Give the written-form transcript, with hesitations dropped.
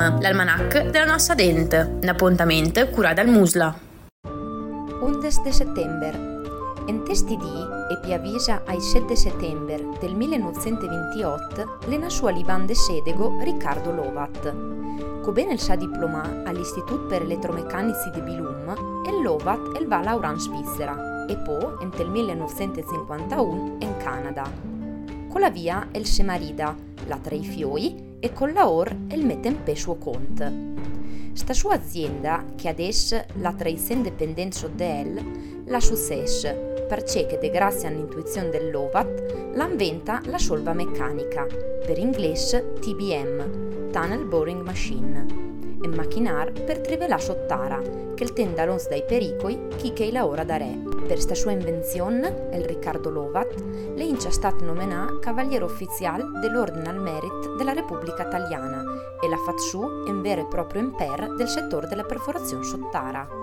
Time, l'almanach della nostra dente, un appuntamento curato dal Musla. 11 de settembre. In testi di e piavisa ai 7 settembre del 1928 le nasciò all'Ivan de Sedego Riccardo Lovat. Come sa diplomà all'Istitut per Elettromeccanici di Bilum e Lovat va a lavorare in Svizzera e poi nel 1951 in Canada. Con la via el se marida, la tra i fioi e con la or el mette in pe suo conto. Sta sua azienda, che adesso la tra i indipendenti de el, la successe perché che grazie all'intuizione del Lovat l'inventa la solva meccanica, per inglese TBM, Tunnel Boring Machine, e macchinar per trivela sottara, che il tendalons dai pericoli che la ora da re. Per sta sua invenzione, il Riccardo Lovat, le è stato nominato Cavaliere Ufficiale dell'Ordine al Merit della Repubblica Italiana e la fa su in vero e proprio imper del settore della perforazione sottara.